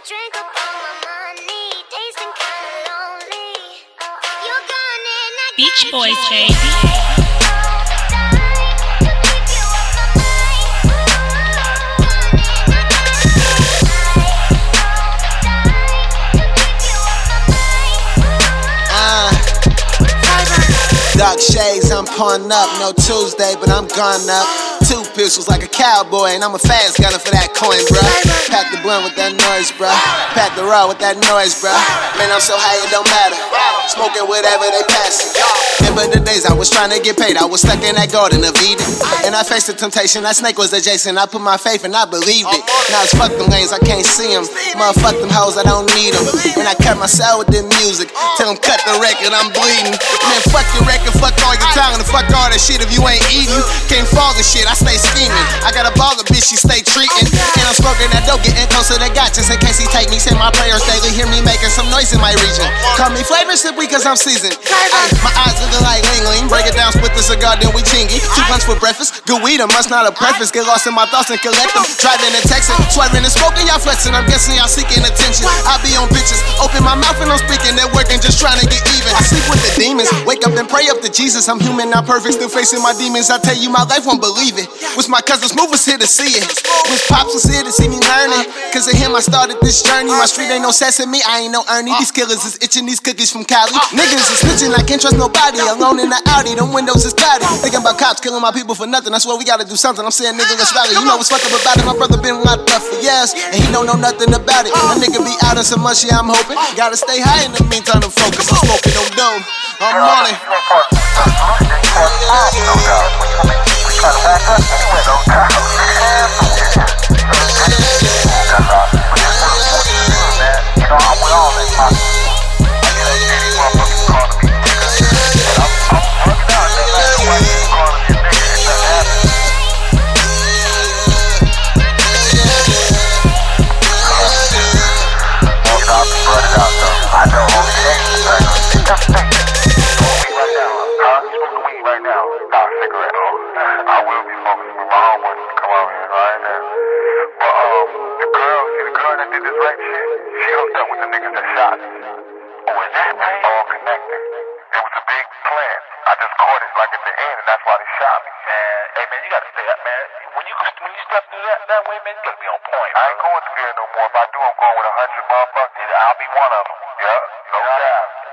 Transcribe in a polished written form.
drink up all my money, tasting kinda lonely. You're gone and I Beach Boys, baby. Dark shades, I'm pulling up. No Tuesday, but I'm gone up. 2 pistols like a cowboy, and I'm a fast gunner for that coin, bruh. Pack the blunt with that noise, bruh. Pack the raw with that noise, bruh. Man, I'm so high it don't matter. Smoking whatever they pass. Remember the days I was trying to get paid. I was stuck in that garden of Eden, and I faced the temptation. That snake was adjacent. I put my faith and I believed it. Now it's fuck them lanes, I can't see them. Motherfuck them hoes, I don't need them. And I cut myself with the music. Tell them cut the record, I'm bleeding. Man, fuck your record, fuck all your talent, and fuck all that shit if you ain't eating. Can't fall the shit, I stay scheming. I got a baller bitch, she stay treating. And I'm smoking that dope, getting closer to God. Just in case he take me, say my prayers daily. Hear me making some noise in my region. Call me flavor sippy cause I'm seasoned. Ay, my eyes looking like Ling Ling. Break it down, split the cigar, then we chingy. 2 blunts for breakfast, good weed, must not a preference. Get lost in my thoughts and collect them. Driving and texting, swerving and smoking, y'all flexing. I'm guessing y'all seeking attention. I be on bitches, open my mouth and I'm speaking. They're working, just trying to get even. I sleep with the demons, wake up and pray up to Jesus. I'm human, not perfect, still facing my demons. I tell you, my life won't believe it. Wish my cousins movers here to see it. Wish Pops was here to see me learning. Cause of him, I started this journey. My street ain't no Sesame, I ain't no Ernie. These killers is itching, these cookies from Cali. Niggas is snitching, I can't trust nobody. Alone in the Audi, them windows is cloudy. Thinking about cops killing my people for nothing. That's why we gotta do something. I'm saying, nigga, let's rally. You know what's fucked up about it? My brother been locked up for years, and he don't know nothing about it. A nigga be out in some much, yeah, I'm hoping. Gotta stay high in the meantime to focus. I'm smoking no dough. I'm on it. I will be focused with my homeboys to come out here right now. But the girl that did this rape shit, she hooked up with the niggas that shot me. Oh, is that right? All connected. It was a big plan. I just caught it like at the end, and that's why they shot me. Man, hey man, you gotta stay up, man. When you step through that way, man, you gotta be on point. I ain't going through there no more. If I do, I'm going with 100 motherfuckers. I'll be one of them. Yeah, no doubt.